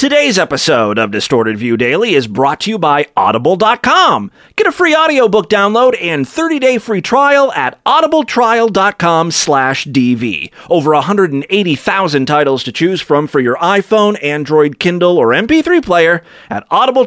Today's episode of Distorted View Daily is brought to you by Audible.com. Get a free audiobook download and 30-day free trial at audibletrial.com/DV. Over 180,000 titles to choose from for your iPhone, Android, Kindle, or MP3 player at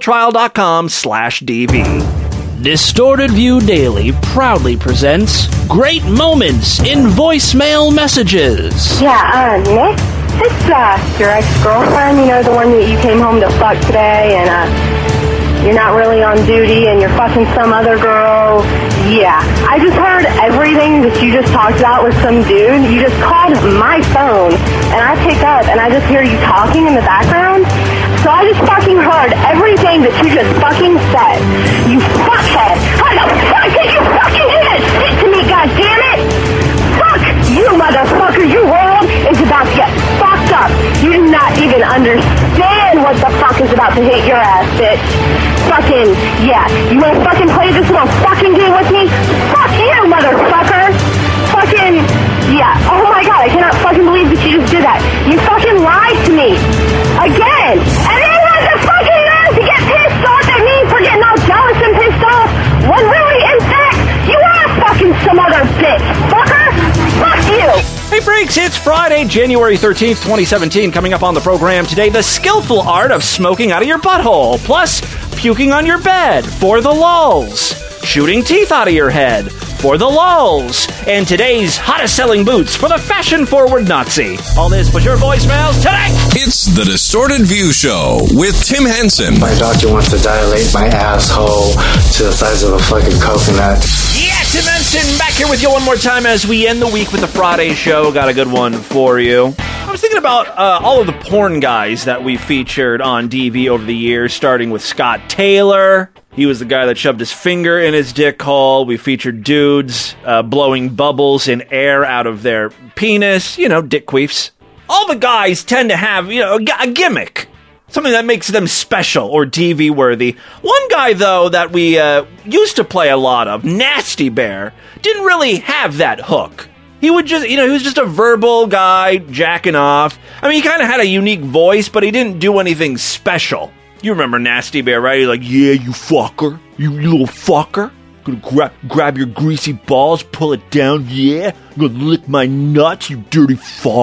audibletrial.com/DV. Distorted View Daily proudly presents Great Moments in Voicemail Messages. Yeah, Nick? It's, your ex-girlfriend, you know, the one that you came home to fuck today, and, you're not really on duty, and you're fucking some other girl. Yeah, I just heard everything that you just talked about with some dude. You just called my phone, and I pick up, and I just hear you talking in the background. So I just fucking heard everything that you just fucking said. You fuckhead! How the fuck did you fucking do this shit to me, goddammit? Fuck you, motherfucker! Your world is about to get fucked up. You do not even understand what the fuck is about to hit your ass, bitch. Fucking, yeah. You wanna fucking play this little fucking game with me? Fuck you, motherfucker! Fucking, yeah. Oh my god, I cannot fucking believe that you just did that. You fucking lied to me. Again! And then you want the fucking nerve to get pissed off at me for getting all jealous and pissed off, when really, in fact, you are fucking some other bitch, fucker! Fuck you! Hey freaks, it's Friday, January 13th, 2017. Coming up on the program today, the skillful art of smoking out of your butthole, plus puking on your bed for the lulz, shooting teeth out of your head for the lulz, and today's hottest selling boots for the fashion-forward Nazi. All this plus your voicemails today. It's the Distorted View Show with Tim Henson. My doctor wants to dilate my asshole to the size of a fucking coconut. Yeah, Tim Henson back here with you one more time as we end the week with the Friday show. Got a good one for you. I was thinking about all of the porn guys that we featured on DV over the years, starting with Scott Taylor. He was the guy that shoved his finger in his dick hole. We featured dudes blowing bubbles in air out of their penis, you know, dick queefs. All the guys tend to have, you know, a gimmick. Something that makes them special or DV-worthy. One guy, though, that we used to play a lot of, Nasty Bear, didn't really have that hook. He would just, you know, he was just a verbal guy jacking off. I mean, he kind of had a unique voice, but he didn't do anything special. You remember Nasty Bear, right? He's like, yeah, you fucker. You little fucker. Gonna grab your greasy balls, pull it down, yeah? Gonna lick my nuts, you dirty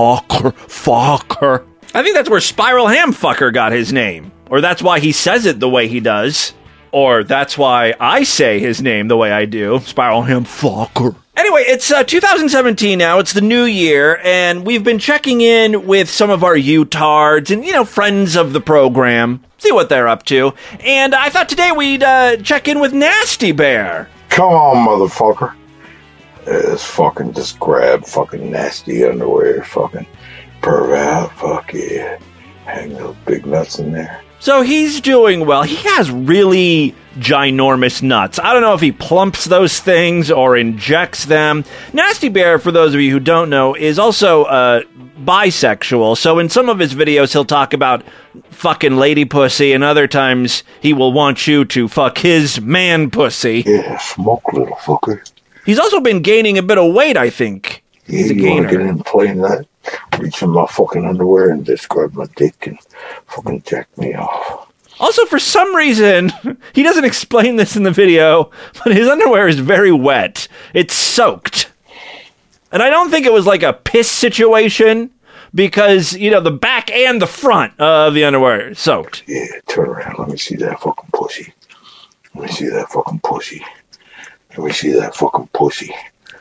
fucker. I think that's where Spiral Ham Fucker got his name. Or that's why he says it the way he does. Or that's why I say his name the way I do. Spiral Ham Fucker. Anyway, it's 2017 now. It's the new year, and we've been checking in with some of our U-tards and, you know, friends of the program. See what they're up to. And I thought today we'd check in with Nasty Bear. Come on, motherfucker. Let's fucking just grab fucking nasty underwear, fucking perv out, fuck yeah. Hang those big nuts in there. So he's doing well. He has really ginormous nuts. I don't know if he plumps those things or injects them. Nasty Bear, for those of you who don't know, is also bisexual. So in some of his videos, he'll talk about fucking lady pussy, and other times he will want you to fuck his man pussy. Yeah, smoke, little fucker. He's also been gaining a bit of weight, I think. Yeah, He's a you gainer. want to get in and play in that? Reach in my fucking underwear and just grab my dick and fucking jack me off. Also, for some reason, he doesn't explain this in the video, but his underwear is very wet. It's soaked. And I don't think it was like a piss situation, because, you know, the back and the front of the underwear is soaked. Yeah, turn around. Let me see that fucking pussy. Let me see that fucking pussy. Let me see that fucking pussy.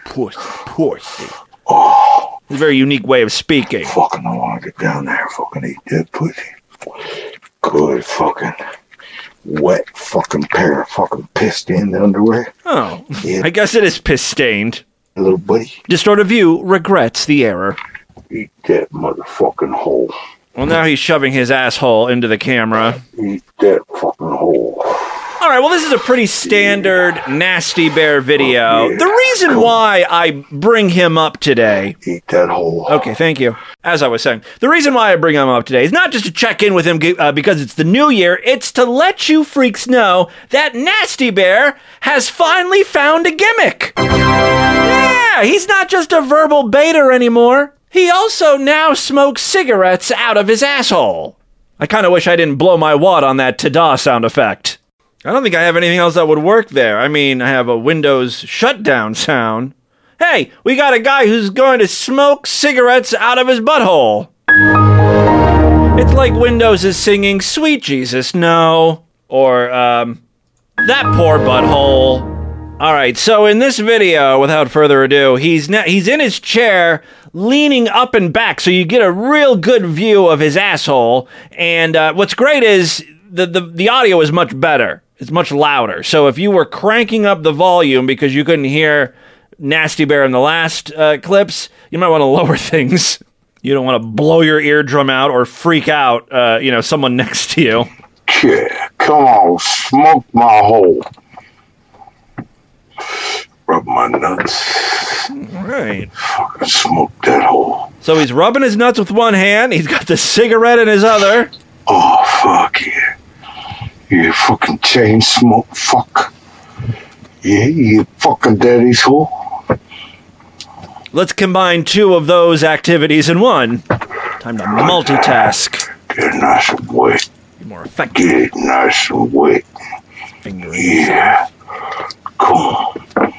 Pussy. Oh. It's a very unique way of speaking. Fucking, I want to get down there and fucking eat that pussy. Good fucking wet fucking pair of fucking piss-stained underwear. Oh, yeah. I guess it is piss-stained. Little buddy. Distorted View regrets the error. Eat that motherfucking hole. Well, now he's shoving his asshole into the camera. Eat that fucking hole. All right, well, this is a pretty standard Nasty Bear video. Yeah. The reason why I bring him up today... Eat that hole. Okay, thank you. As I was saying, the reason why I bring him up today is not just to check in with him because it's the new year. It's to let you freaks know that Nasty Bear has finally found a gimmick. Yeah, he's not just a verbal baiter anymore. He also now smokes cigarettes out of his asshole. I kind of wish I didn't blow my wad on that ta-da sound effect. I don't think I have anything else that would work there. I mean, I have a Windows shutdown sound. Hey, we got a guy who's going to smoke cigarettes out of his butthole. It's like Windows is singing Sweet Jesus, no. Or, that poor butthole. Alright, so in this video, without further ado, he's in his chair, leaning up and back, so you get a real good view of his asshole. And what's great is the audio is much better. It's much louder. So if you were cranking up the volume because you couldn't hear Nasty Bear in the last clips, you might want to lower things. You don't want to blow your eardrum out or freak out, someone next to you. Yeah, come on, smoke my hole. Rub my nuts. All right. Fucking smoke that hole. So he's rubbing his nuts with one hand. He's got the cigarette in his other. Oh, fuck yeah. You fucking chain smoke fuck. Yeah, you fucking daddy's hole. Let's combine two of those activities in one. Time to multitask. Get nice and wet. Be more effective. Get nice and wet. Fingering Yeah. Cool.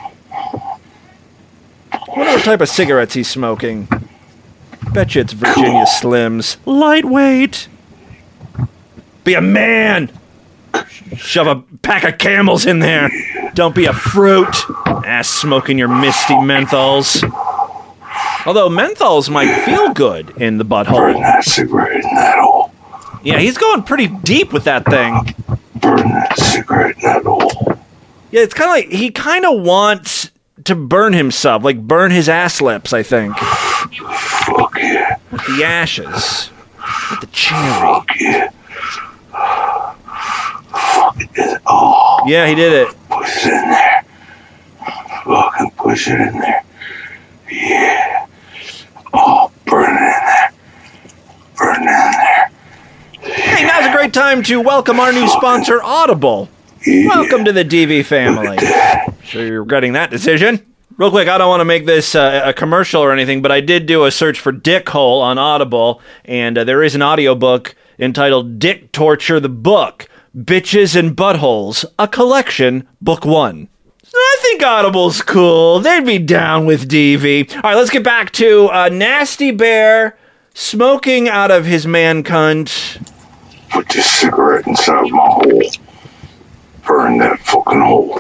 I wonder what type of cigarettes he's smoking. Bet you it's Virginia Slims. Lightweight. Be a man. Shove a pack of Camels in there. Don't be a fruit. Ass smoking your misty menthols. Although menthols might feel good in the Burn butthole. that cigarette in that hole. Yeah, he's going pretty deep with that thing. Burn that cigarette in that hole. Yeah, it's kind of like he kind of wants to burn himself, like burn his ass lips, I think. Fuck yeah. With the ashes. With the cherry. Fuck yeah. Fuck it. Oh, Yeah, he did it. push it in there. Fucking push it in there. Yeah. Oh, burn it in there. Burn it in there. Hey, now's a great time to welcome our new sponsor, Audible. Yeah. Welcome to the DV family. Sure you're regretting that decision? Real quick, I don't want to make this a commercial or anything, but I did do a search for Dick Hole on Audible, and there is an audiobook entitled Dick Torture the Book, Bitches and Buttholes, a Collection, Book 1. I think Audible's cool. They'd be down with DV. All right, let's get back to Nasty Bear smoking out of his man cunt. Put this cigarette inside my hole. Burn that fucking hole.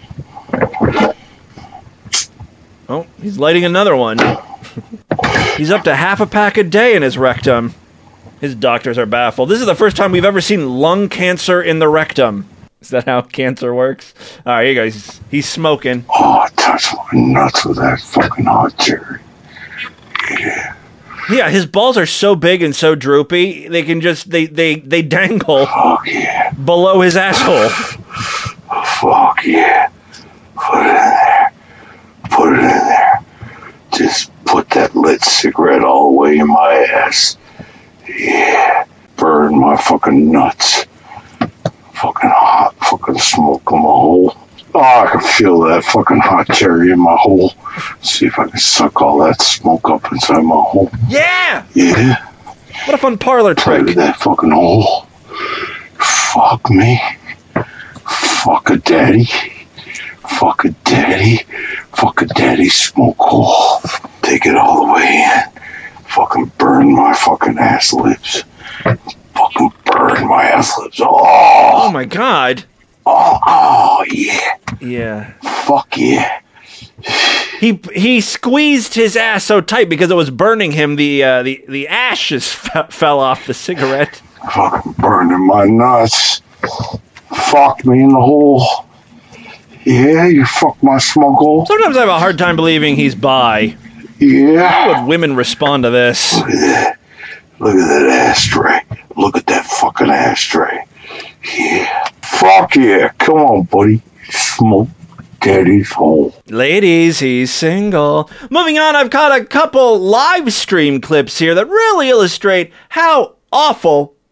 Oh, he's lighting another one. He's up to half a pack a day in his rectum. His doctors are baffled. This is the first time we've ever seen lung cancer in the rectum. Is that how cancer works? All right, here you guys. He's smoking. Oh, touch my nuts with that fucking hot cherry. Yeah. Yeah, his balls are so big and so droopy, they can just, they dangle Fuck yeah. below his asshole. Fuck yeah. Put it in there. Put it in there. Just put that lit cigarette all the way in my ass. Yeah. Burn my fucking nuts. Fucking hot fucking smoke in my hole. Oh, I can feel that fucking hot cherry in my hole. See if I can suck all that smoke up inside my hole. Yeah! Yeah. What a fun parlor Look trick. at that fucking hole. Fuck me. Fuck a daddy. Fuck a daddy. Fuck a daddy smoke hole. Take it all the way in. Fucking burn my fucking ass lips. Fucking burn my ass lips. Oh Oh, my god. oh, yeah. Yeah. Fuck yeah. He squeezed his ass so tight because it was burning him. The ashes fell off the cigarette. Fucking burning my nuts. Fuck me in the hole. Yeah, you fuck my smoke hole. Sometimes I have a hard time believing he's bi. Yeah. How would women respond to this? Look at that. Look at that ashtray. Look at that fucking ashtray. Yeah. Fuck yeah. Come on, buddy. Smoke daddy's hole. Ladies, he's single. Moving on, I've got a couple live stream clips here that really illustrate how awful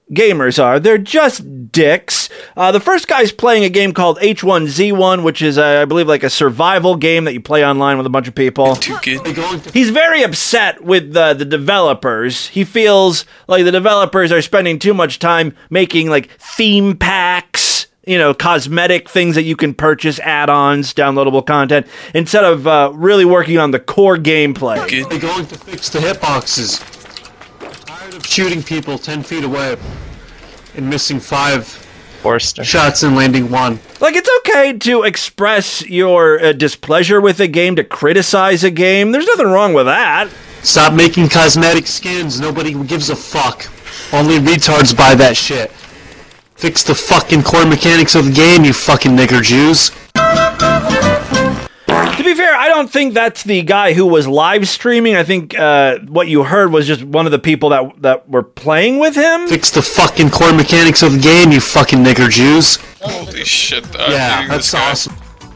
gamers are. They're just dicks. The first guy's playing a game called H1Z1, which is, I believe, like a survival game that you play online with a bunch of people. He's very upset with the developers. He feels like the developers are spending too much time making, like, theme packs, you know, cosmetic things that you can purchase, add-ons, downloadable content, instead of really working on the core gameplay. They're going to fix the hitboxes. Tired of shooting people 10 feet away and missing 5 shots and landing 1. Like, it's okay to express your displeasure with a game, to criticize a game. There's nothing wrong with that. Stop making cosmetic skins. Nobody gives a fuck. Only retards buy that shit. Fix the fucking core mechanics of the game, you fucking nigger Jews. To be fair, I don't think that's the guy who was live streaming. I think what you heard was just one of the people that were playing with him. Fix the fucking core mechanics of the game, you fucking nigger Jews. Holy shit, yeah, that's awesome.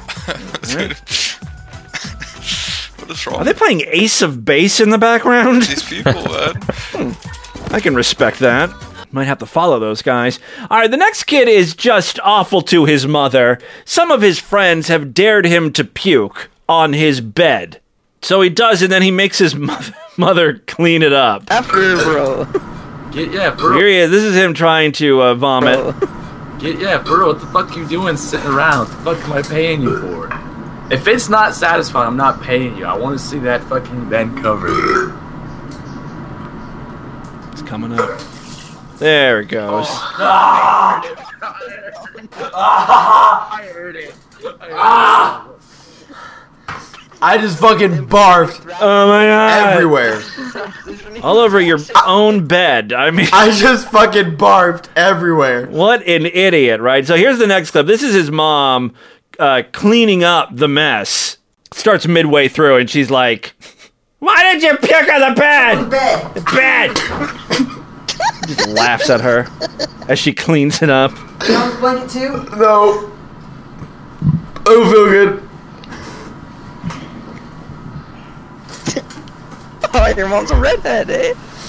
What is wrong? Are they playing Ace of Base in the background? These people, man. I can respect that. Might have to follow those guys. All right, the next kid is just awful to his mother. Some of his friends have dared him to puke on his bed. So he does, and then he makes his mother clean it up. After, bro. For Here he is. This is him trying to vomit. for real. What the fuck you doing sitting around? What the fuck am I paying you for? If it's not satisfying, I'm not paying you. I want to see that fucking bed cover. It's coming up. There it goes. I heard it. I just fucking barfed. Oh my god. Everywhere. All over your own bed. I mean, I just fucking barfed everywhere. What an idiot, right? So here's the next clip. This is his mom cleaning up the mess. Starts midway through, and she's like, "Why did you puke on the bed? Bed. The bed." Just laughs at her as she cleans it up. You want the blanket too? No. I don't feel good. Oh, your mom's a redhead, eh?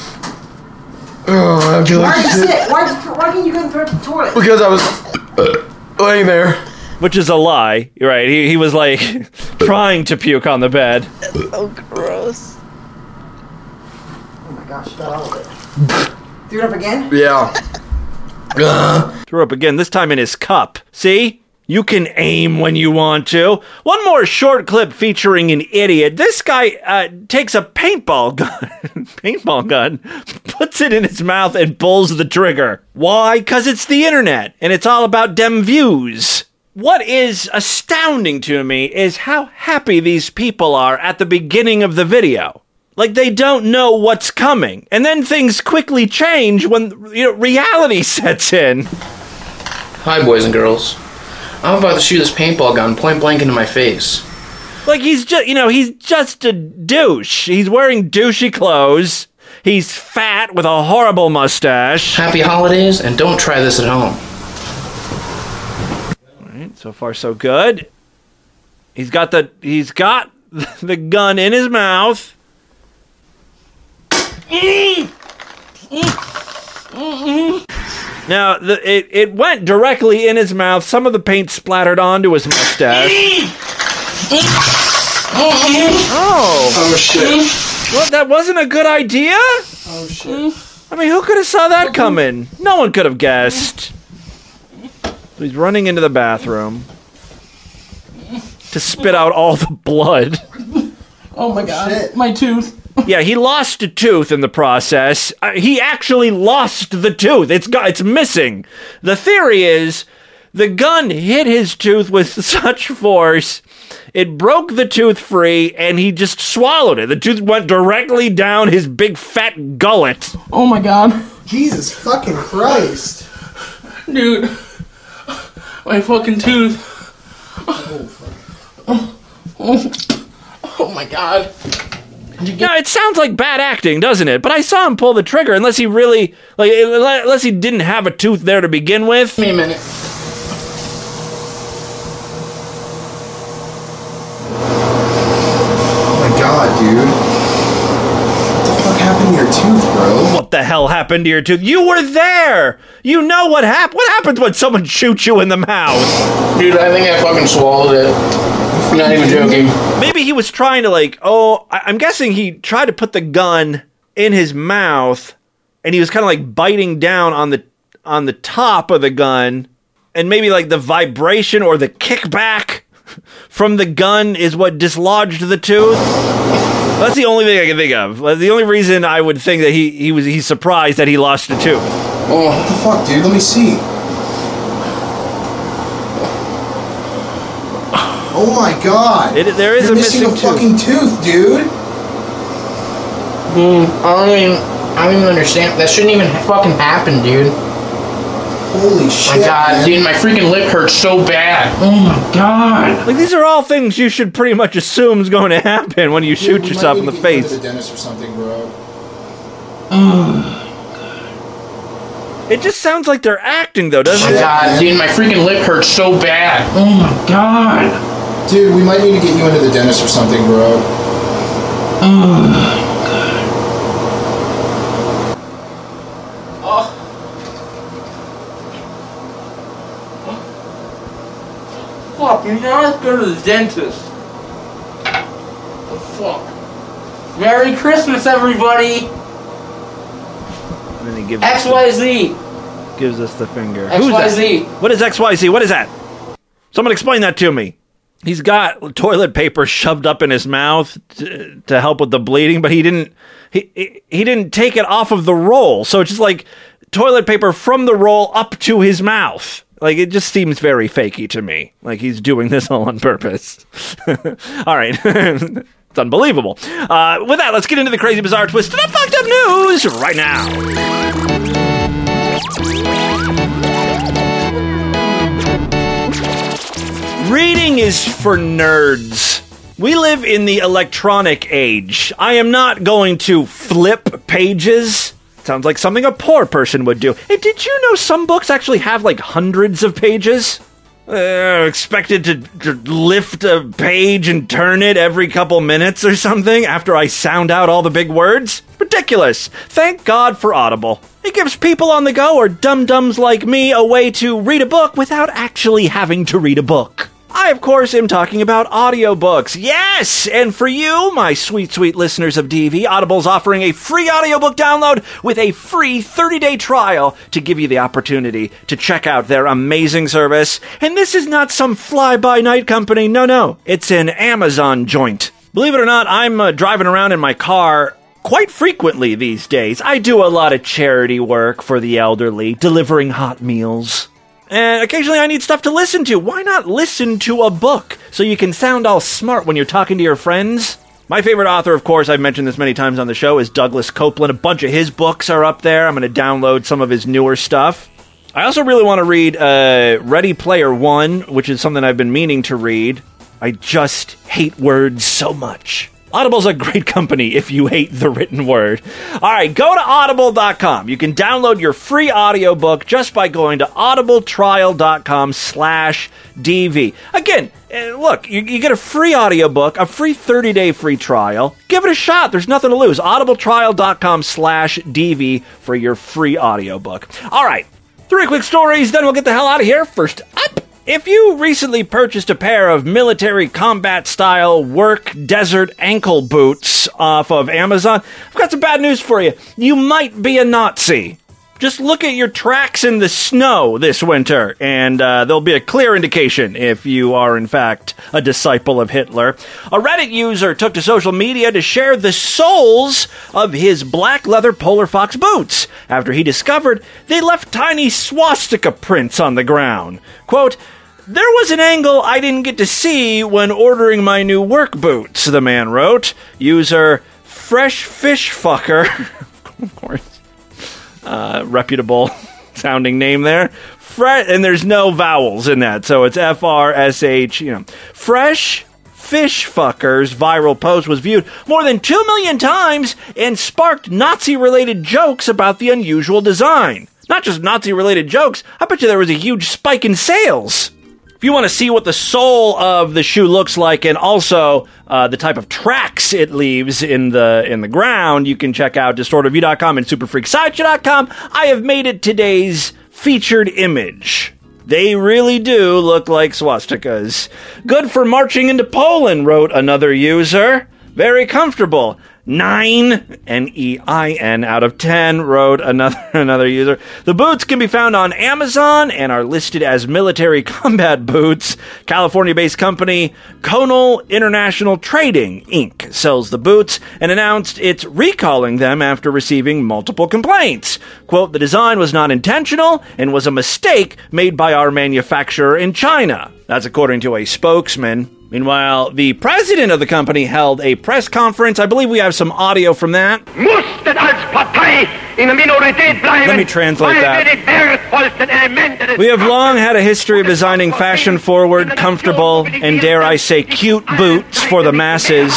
Oh, I feel Why like are you shit. sick? Why can't you go in the toilet? Because I was laying there. Which is a lie, right? He was like trying to puke on the bed. That's so gross. Oh my gosh, got all of it. Threw it up again? Yeah. Threw up again, this time in his cup. See? You can aim when you want to. One more short clip featuring an idiot. This guy takes a paintball gun, puts it in his mouth and pulls the trigger. Why? 'Cause it's the internet, and it's all about dem views. What is astounding to me is how happy these people are at the beginning of the video. Like, they don't know what's coming. And then things quickly change when, reality sets in. Hi, boys and girls. I'm about to shoot this paintball gun point blank into my face. Like, he's just a douche. He's wearing douchey clothes. He's fat with a horrible mustache. Happy holidays, and don't try this at home. All right, so far so good. He's got the gun in his mouth. Now, it went directly in his mouth. Some of the paint splattered onto his mustache. Oh shit. Well, that wasn't a good idea? Oh shit. I mean, who could have saw that coming? No one could have guessed. So he's running into the bathroom to spit out all the blood. Oh my god, my tooth. Yeah, he lost a tooth in the process. He actually lost the tooth. It's missing. The theory is the gun hit his tooth with such force, it broke the tooth free, and he just swallowed it. The tooth went directly down his big fat gullet. Oh my god. Jesus fucking Christ. Dude. My fucking tooth. Oh my god. Now, it sounds like bad acting, doesn't it? But I saw him pull the trigger, unless he didn't have a tooth there to begin with. Give me a minute. Oh my god, dude. What the fuck happened to your your tooth, bro. What the hell happened to your tooth? You were there! You know what happened. What happens when someone shoots you in the mouth? Dude, I think I fucking swallowed it. I'm not even joking. Maybe he was trying to I'm guessing he tried to put the gun in his mouth, and he was kind of like biting down on the top of the gun, and maybe like the vibration or the kickback from the gun is what dislodged the tooth. That's the only thing I can think of. The only reason I would think that he's surprised that he lost a tooth. Oh, what the fuck, dude? Let me see. Oh my god. There is You're missing a fucking tooth, dude. I don't even understand. That shouldn't even fucking happen, dude. Holy shit. My god, man. dude, my freaking lip hurts so bad. Oh my god. Like, these are all things you should pretty much assume is going to happen when you shoot yourself in the face. To the dentist or something, bro. It just sounds like they're acting, though, doesn't it? Oh my god, dude, my freaking lip hurts so bad. Oh my god. Dude, we might need to get you into the dentist or something, bro. Fuck, you gotta go to the dentist. Oh, fuck. Merry Christmas, everybody! And then he gives XYZ! Gives us the finger. XYZ. Who's that? What is XYZ? What is that? Someone explain that to me. He's got toilet paper shoved up in his mouth to help with the bleeding, but he didn't take it off of the roll. So it's just like toilet paper from the roll up to his mouth. Like, it just seems very fakey to me. Like he's doing this all on purpose. All right. It's unbelievable. With that, let's get into the crazy, bizarre, twisted up, fucked up news right now. Reading is for nerds. We live in the electronic age. I am not going to flip pages. Sounds like something a poor person would do. Hey, did you know some books actually have like hundreds of pages? Expected to lift a page and turn it every couple minutes or something after I sound out all the big words? Ridiculous. Thank God for Audible. It gives people on the go or dum-dums like me a way to read a book without actually having to read a book. I, of course, am talking about audiobooks. Yes! And for you, my sweet, sweet listeners of DV, Audible's offering a free audiobook download with a free 30-day trial to give you the opportunity to check out their amazing service. And this is not some fly-by-night company. No. It's an Amazon joint. Believe it or not, I'm driving around in my car quite frequently these days. I do a lot of charity work for the elderly, delivering hot meals. And occasionally I need stuff to listen to. Why not listen to a book so you can sound all smart when you're talking to your friends? My favorite author, of course, I've mentioned this many times on the show, is Douglas Copeland. A bunch of his books are up there. I'm going to download some of his newer stuff. I also really want to read Ready Player One, which is something I've been meaning to read. I just hate words so much. Audible's a great company if you hate the written word. All right, go to audible.com. You can download your free audiobook just by going to audibletrial.com/DV. Again, look, you get a free audiobook, a free 30-day free trial. Give it a shot. There's nothing to lose. audibletrial.com/DV for your free audiobook. All right, 3 quick stories, then we'll get the hell out of here. First up, if you recently purchased a pair of military combat-style work desert ankle boots off of Amazon, I've got some bad news for you. You might be a Nazi. Just look at your tracks in the snow this winter, and there'll be a clear indication if you are, in fact, a disciple of Hitler. A Reddit user took to social media to share the soles of his black leather Polar Fox boots after he discovered they left tiny swastika prints on the ground. Quote, "There was an angle I didn't get to see when ordering my new work boots," the man wrote. User Fresh Fish Fucker, of course, reputable sounding name there. And there's no vowels in that, so it's FRSH. Fresh Fish Fucker's viral post was viewed more than 2 million times and sparked Nazi-related jokes about the unusual design. Not just Nazi-related jokes, I bet you there was a huge spike in sales. If you want to see what the sole of the shoe looks like and also the type of tracks it leaves in the ground, you can check out DistortedView.com and SuperFreakSideshow.com. I have made it today's featured image. They really do look like swastikas. Good for marching into Poland, wrote another user. Very comfortable. 9, N-E-I-N, out of 10, wrote another user. The boots can be found on Amazon and are listed as military combat boots. California-based company Conal International Trading, Inc. sells the boots and announced it's recalling them after receiving multiple complaints. Quote, the design was not intentional and was a mistake made by our manufacturer in China. That's according to a spokesman. Meanwhile, the president of the company held a press conference. I believe we have some audio from that. Let me translate that. We have long had a history of designing fashion-forward, comfortable, and dare I say cute boots for the masses.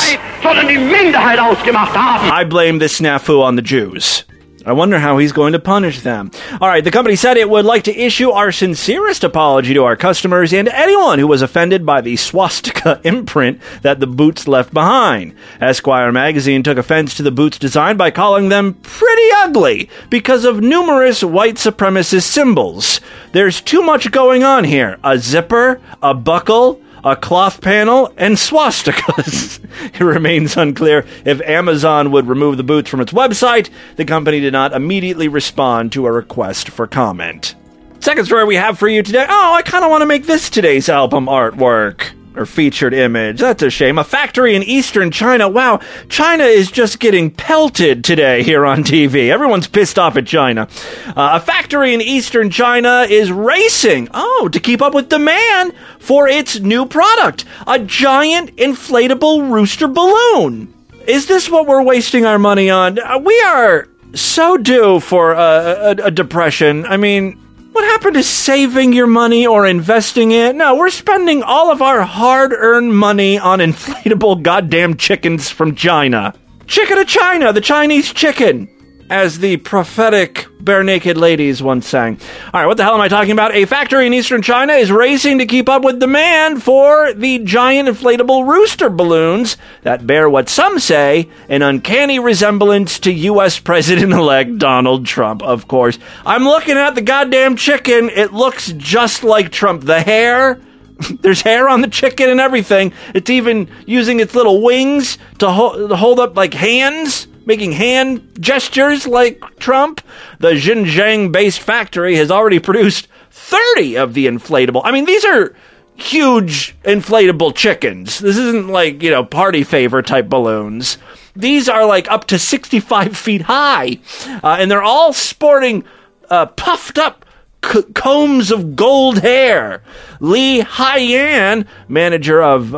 I blame this snafu on the Jews. I wonder how he's going to punish them. All right, the company said it would like to issue our sincerest apology to our customers and anyone who was offended by the swastika imprint that the boots left behind. Esquire magazine took offense to the boots' design by calling them pretty ugly because of numerous white supremacist symbols. There's too much going on here. A zipper, a buckle, a cloth panel, and swastikas. It remains unclear if Amazon would remove the boots from its website. The company did not immediately respond to a request for comment. Second story we have for you today. Oh, I kind of want to make this today's album artwork. Or featured image. That's a shame. A factory in eastern China. Wow, China is just getting pelted today here on TV. Everyone's pissed off at China. A factory in eastern China is racing, to keep up with demand for its new product. A giant inflatable rooster balloon. Is this what we're wasting our money on? We are so due for a depression. I mean, what happened to saving your money or investing it? No, we're spending all of our hard-earned money on inflatable goddamn chickens from China. Chicken of China, the Chinese chicken, as the prophetic bare-naked ladies once sang. All right, what the hell am I talking about? A factory in eastern China is racing to keep up with demand for the giant inflatable rooster balloons that bear what some say an uncanny resemblance to U.S. President-elect Donald Trump, of course. I'm looking at the goddamn chicken. It looks just like Trump. The hair, there's hair on the chicken and everything. It's even using its little wings to hold up like hands, making hand gestures like Trump. The Xinjiang-based factory has already produced 30 of the inflatable. I mean, these are huge inflatable chickens. This isn't like, party favor type balloons. These are like up to 65 feet high. And they're all sporting puffed up combs of gold hair. Li Haiyan, manager of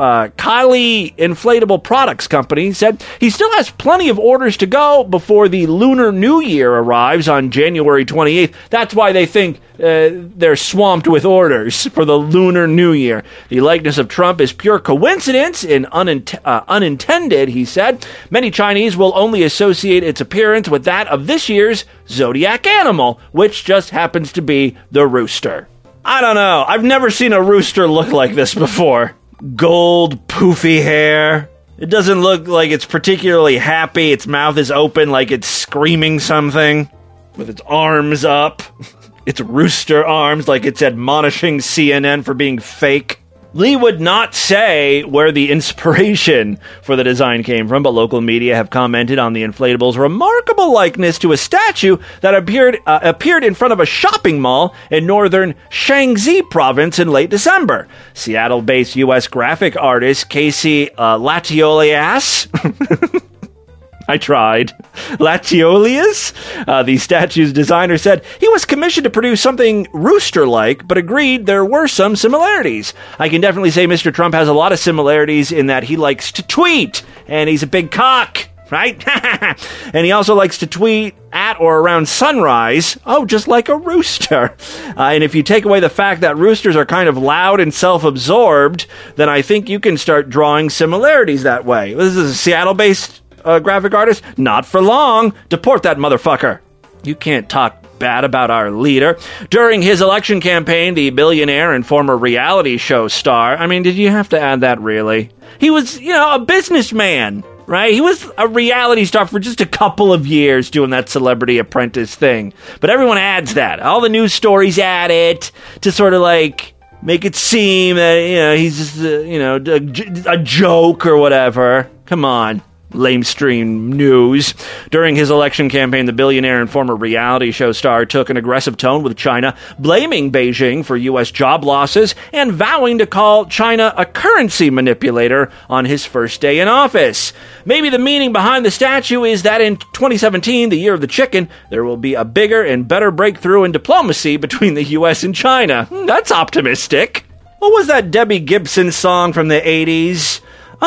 Kali Inflatable Products Company, said he still has plenty of orders to go before the Lunar New Year arrives on January 28th. That's why they think they're swamped with orders for the Lunar New Year. The likeness of Trump is pure coincidence and unintended, he said. Many Chinese will only associate its appearance with that of this year's zodiac animal, which just happens to be the rooster. I don't know. I've never seen a rooster look like this before. Gold, poofy hair. It doesn't look like it's particularly happy. Its mouth is open like it's screaming something with its arms up. Its rooster arms like it's admonishing CNN for being fake. Lee would not say where the inspiration for the design came from, but local media have commented on the inflatable's remarkable likeness to a statue that appeared in front of a shopping mall in northern Shaanxi province in late December. Seattle-based U.S. graphic artist Casey Latiolias I tried. Latiolius, the statue's designer, said he was commissioned to produce something rooster-like, but agreed there were some similarities. I can definitely say Mr. Trump has a lot of similarities in that he likes to tweet, and he's a big cock, right? And he also likes to tweet at or around sunrise, just like a rooster. And if you take away the fact that roosters are kind of loud and self-absorbed, then I think you can start drawing similarities that way. This is a Seattle-based graphic artist. Not for long. Deport that motherfucker. You can't talk bad about our leader. During his election campaign, the billionaire and former reality show star, I mean, did you have to add that really? He was, a businessman, right? He was a reality star for just a couple of years doing that Celebrity Apprentice thing. But everyone adds that. All the news stories add it to sort of like make it seem that, he's just, a joke or whatever. Come on. Lamestream news. During his election campaign, the billionaire and former reality show star took an aggressive tone with China, blaming Beijing for U.S. job losses and vowing to call China a currency manipulator on his first day in office. Maybe the meaning behind the statue is that in 2017, the year of the chicken, there will be a bigger and better breakthrough in diplomacy between the U.S. and China. That's optimistic. What was that Debbie Gibson song from the 80s?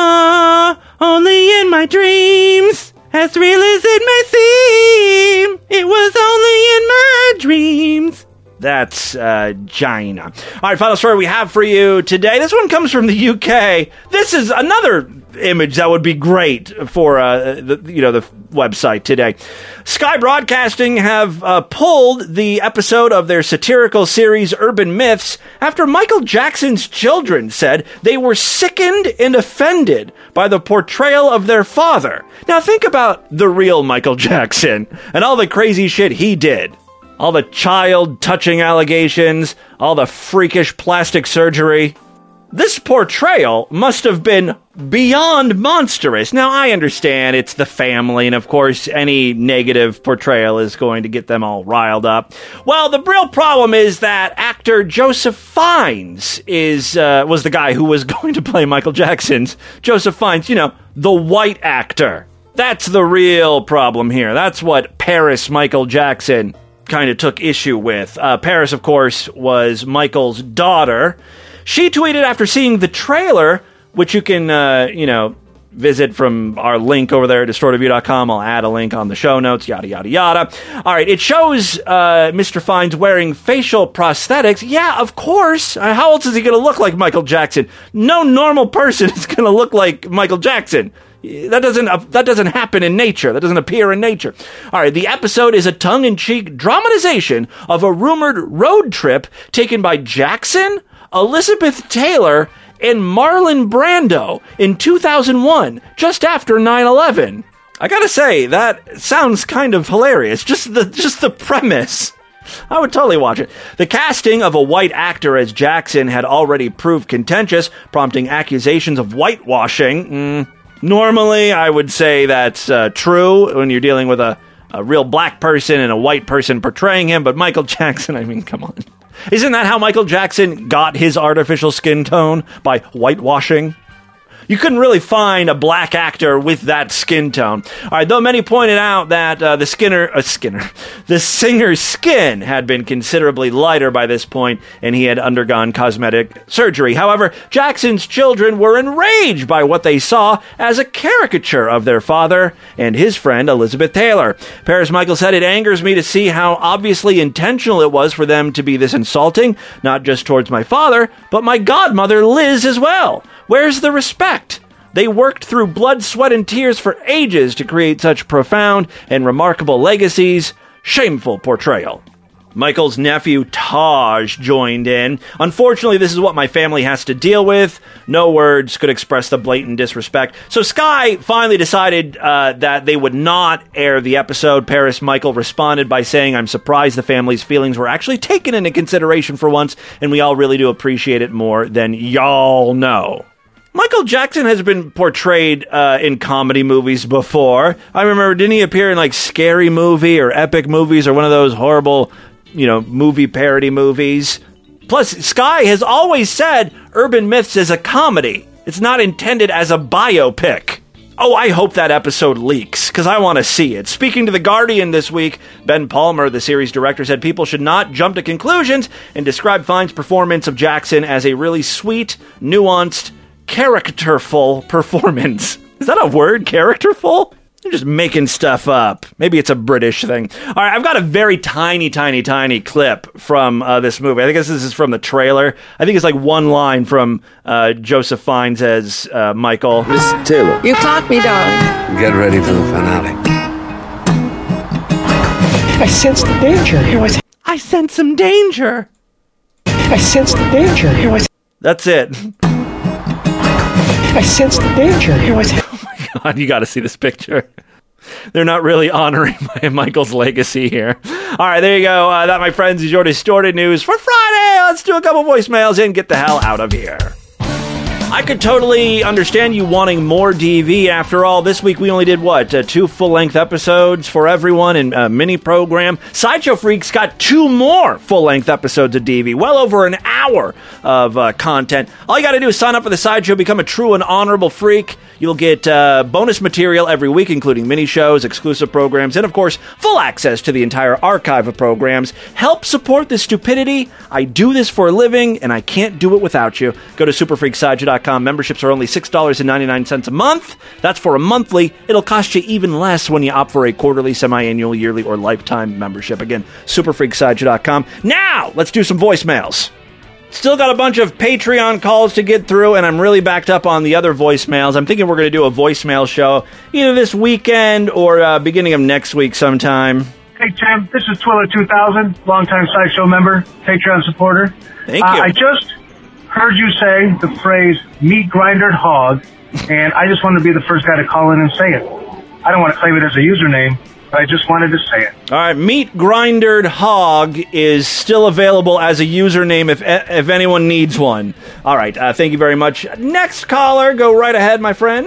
Only in my dreams, as real as it may seem, it was only in my dreams. That's China. All right, final story we have for you today. This one comes from the UK. This is another image that would be great for the website today. Sky Broadcasting have pulled the episode of their satirical series Urban Myths after Michael Jackson's children said they were sickened and offended by the portrayal of their father. Now think about the real Michael Jackson and all the crazy shit he did. All the child-touching allegations, all the freakish plastic surgery. This portrayal must have been beyond monstrous. Now, I understand it's the family, and of course, any negative portrayal is going to get them all riled up. Well, the real problem is that actor Joseph Fiennes was the guy who was going to play Michael Jackson's. Joseph Fiennes, the white actor. That's the real problem here. That's what Paris Michael Jackson kind of took issue with. Paris, of course, was Michael's daughter. She tweeted after seeing the trailer, which you can, visit from our link over there at distortedview.com. I'll add a link on the show notes, yada, yada, yada. All right, it shows Mr. Fiennes wearing facial prosthetics. Yeah, of course. How else is he going to look like Michael Jackson? No normal person is going to look like Michael Jackson. That doesn't happen in nature. That doesn't appear in nature. All right, the episode is a tongue-in-cheek dramatization of a rumored road trip taken by Jackson, Elizabeth Taylor, and Marlon Brando in 2001, just after 9/11. I gotta say, that sounds kind of hilarious. Just the premise. I would totally watch it. The casting of a white actor as Jackson had already proved contentious, prompting accusations of whitewashing. Normally, I would say that's true when you're dealing with a real black person and a white person portraying him, but Michael Jackson, I mean, come on. Isn't that how Michael Jackson got his artificial skin tone? By whitewashing? You couldn't really find a black actor with that skin tone. All right, though many pointed out that the singer's skin had been considerably lighter by this point, and he had undergone cosmetic surgery. However, Jackson's children were enraged by what they saw as a caricature of their father and his friend Elizabeth Taylor. Paris Michael said, "It angers me to see how obviously intentional it was for them to be this insulting, not just towards my father, but my godmother Liz as well. Where's the respect? They worked through blood, sweat, and tears for ages to create such profound and remarkable legacies. Shameful portrayal." Michael's nephew Taj joined in. "Unfortunately, this is what my family has to deal with. No words could express the blatant disrespect." So Sky finally decided that they would not air the episode. Paris Michael responded by saying, "I'm surprised the family's feelings were actually taken into consideration for once, and we all really do appreciate it more than y'all know." Michael Jackson has been portrayed in comedy movies before. I remember, didn't he appear in like Scary Movie or Epic Movies or one of those horrible, movie parody movies? Plus, Sky has always said Urban Myths is a comedy. It's not intended as a biopic. Oh, I hope that episode leaks, because I want to see it. Speaking to The Guardian this week, Ben Palmer, the series director, said people should not jump to conclusions and describe Fiennes' performance of Jackson as a really sweet, nuanced, characterful performance. Is that a word? Characterful? You're just making stuff up. Maybe it's a British thing. All right, I've got a very tiny clip from this movie. I think this is from the trailer. I think it's like one line from Joseph Fiennes as Michael. Miss Taylor. You caught me, darling. Get ready for the finale. I sensed the danger. I sense some danger. I sensed the danger. That's it. I sensed the danger. Oh my God, you got to see this picture. They're not really honoring Michael's legacy here. All right, there you go. That, my friends, is your Distorted News for Friday. Let's do a couple voicemails and get the hell out of here. I could totally understand you wanting more DV. After all, this week we only did, 2 full-length episodes for everyone in a mini program. Sideshow Freaks got 2 more full-length episodes of DV. Well over an hour of content. All you got to do is sign up for the Sideshow, become a true and honorable freak. You'll get bonus material every week, including mini-shows, exclusive programs, and, of course, full access to the entire archive of programs. Help support this stupidity. I do this for a living, and I can't do it without you. Go to superfreaksideshow.com. Memberships are only $6.99 a month. That's for a monthly. It'll cost you even less when you opt for a quarterly, semi-annual, yearly, or lifetime membership. Again, superfreaksideshow.com. Now, let's do some voicemails. Still got a bunch of Patreon calls to get through, and I'm really backed up on the other voicemails. I'm thinking we're going to do a voicemail show either this weekend or beginning of next week sometime. Hey, Tim, this is Twiller 2000, longtime Sideshow member, Patreon supporter. Thank you. I just heard you say the phrase meat grindered hog, and I just wanted to be the first guy to call in and say it. I don't want to claim it as a username, but I just wanted to say it. All right, Meat Grindered Hog is still available as a username if anyone needs one. All right, thank you very much. Next caller, go right ahead, my friend.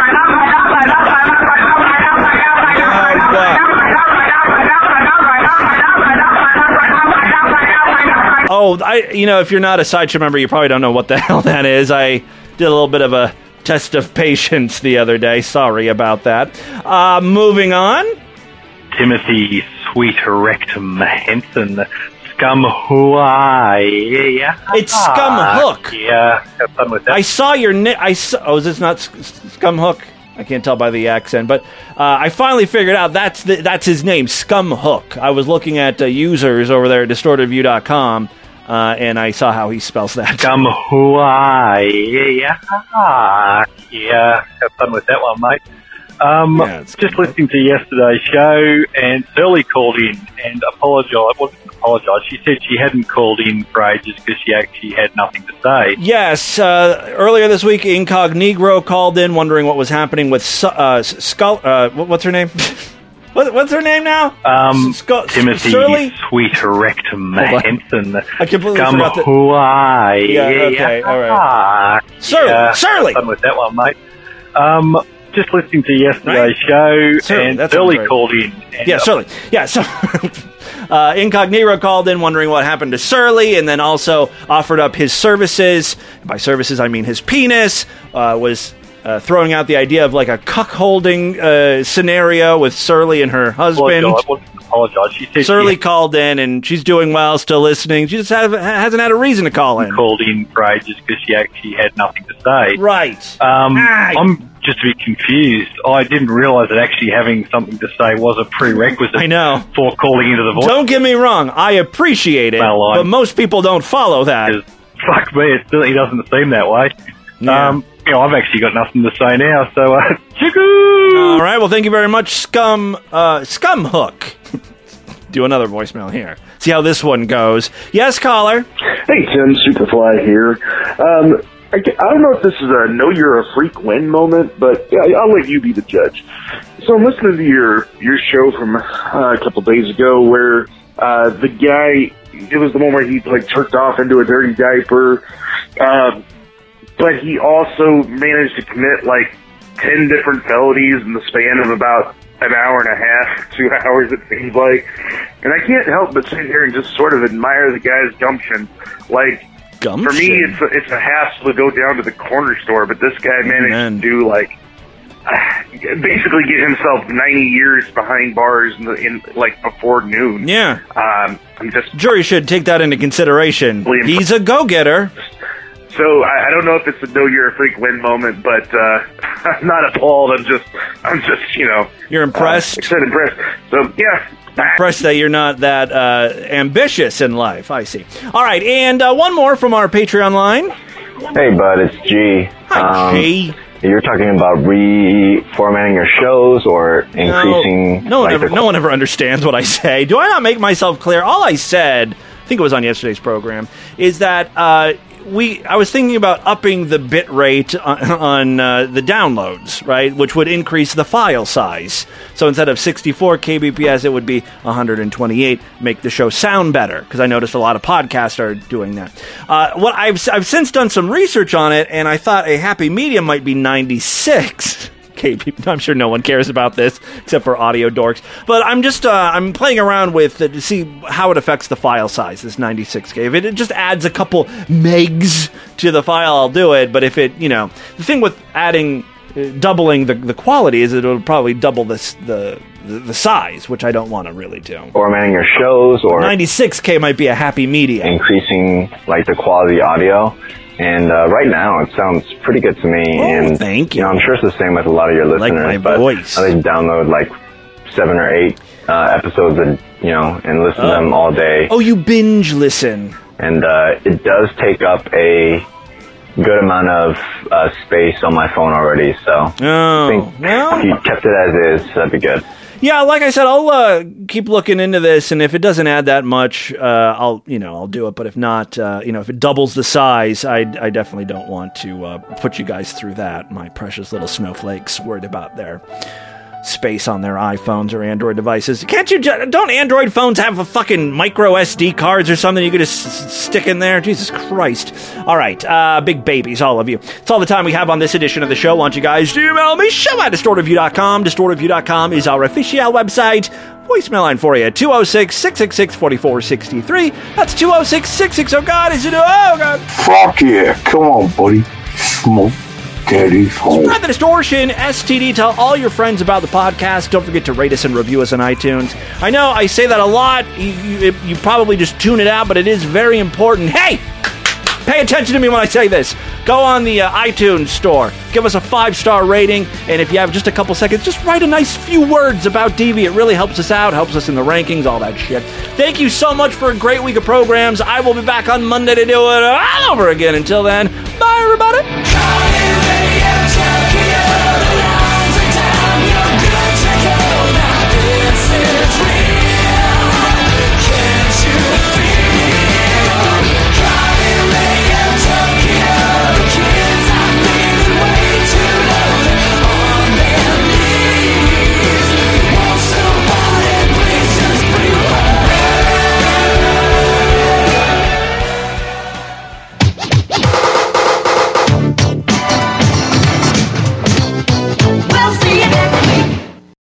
If you're not a Sideshow member, you probably don't know what the hell that is. I did a little bit of a test of patience the other day. Sorry about that. Moving on. Timothy Sweet Rectum Henson, Scum Hawaii. It's Scum Hook. Yeah, have fun with that. I saw your is this not Scum Hook? I can't tell by the accent, but I finally figured out that's his name, Scum Hook. I was looking at users over there at distortedview.com, and I saw how he spells that. Scum Hawaii. Yeah, have fun with that one, mate. Just listening to yesterday's show, and Shirley called in and apologised. She said she hadn't called in for ages because she actually had nothing to say. Yes, earlier this week, Incognegro called in wondering what was happening with Skull. What's her name? What's her name now? Timothy Shirley? Sweet Rectum Henson. I completely Scum forgot that. Hawaii. Yeah, okay, all right. Shirley! Fun with that one, mate. Just listening to yesterday's show, and Shirley called in. Shirley. Yeah, so Incognito called in wondering what happened to Shirley, and then also offered up his services. By services, I mean his penis. Was throwing out the idea of like a cuckolding scenario with Shirley and her husband. Apologize. She said Shirley called in, and she's doing well, still listening. She just hasn't had a reason to call in. Called in for ages because she actually had nothing to say. Right. I'm just a bit confused. I didn't realise that actually having something to say was a prerequisite for calling into the voice. Don't get me wrong. I appreciate it, but most people don't follow that. Fuck me, it certainly doesn't seem that way. Yeah. I've actually got nothing to say now, so all right, well, thank you very much, Scum Hook. Do another voicemail here. See how this one goes. Yes, caller. Hey, Tim, Superfly here. I don't know if this is a know you're a freak win moment, but I'll let you be the judge. So I'm listening to your show from a couple days ago where the guy, it was the one where he like jerked off into a dirty diaper, but he also managed to commit like 10 different felonies in the span of about an hour and a half, 2 hours it seems like. And I can't help but sit here and just sort of admire the guy's gumption. Like, gumption? For me, it's a hassle to go down to the corner store, but this guy managed to do like basically get himself 90 years behind bars in like before noon. Yeah. I'm just jury should take that into consideration. He's a go-getter. So I don't know if it's a know you're a freak win moment, but I'm not appalled. I'm just you're impressed. Impressed. So yeah. Impressed that you're not that ambitious in life. I see. All right, and one more from our Patreon line. Hey, bud, it's G. Hi, G. You're talking about reformatting your shows or increasing... No one ever understands what I say. Do I not make myself clear? All I said, I think it was on yesterday's program, is that I was thinking about upping the bit rate on the downloads, right, which would increase the file size. So instead of 64 kbps, it would be 128, make the show sound better, because I noticed a lot of podcasts are doing that. What I've since done some research on it, and I thought a happy medium might be 96 kbps. I'm sure no one cares about this except for audio dorks, but I'm just I'm playing around with it to see how it affects the file size, this 96k. If it just adds a couple megs to the file, I'll do it. But if it, the thing with doubling the quality is it'll probably double the size, which I don't want to really do. Formatting your shows, or 96k might be a happy medium. Increasing the quality audio. And right now, it sounds pretty good to me. And thank you. I'm sure it's the same with a lot of your listeners. Like my voice. They download 7 or 8 episodes, and listen to them all day. Oh, you binge listen. And it does take up a good amount of space on my phone already. So I think if you kept it as is, that'd be good. Yeah, like I said, I'll keep looking into this, and if it doesn't add that much, I'll do it. But if not, if it doubles the size, I definitely don't want to put you guys through that. My precious little snowflakes worried about their space on their iPhones or Android devices. Don't Android phones have a fucking micro SD cards or something you could just stick in there? Jesus Christ. All right, big babies, all of you. It's all the time we have on this edition of the show. Want you guys to email me, show@distortedview.com. Distortedview.com is our official website. Voicemail line for you, 206-666-4463. That's 206-66. Oh, God, is it? Oh, God. Fuck yeah. Come on, buddy. Smoke. Daddy's home. Spread the distortion, STD. Tell all your friends about the podcast. Don't forget to rate us and review us on iTunes. I know I say that a lot. You probably just tune it out, but it is very important. Hey! Pay attention to me when I say this. Go on the iTunes store. Give us a 5-star rating. And if you have just a couple seconds, just write a nice few words about DV. It really helps us out, helps us in the rankings, all that shit. Thank you so much for a great week of programs. I will be back on Monday to do it all over again. Until then, bye, everybody.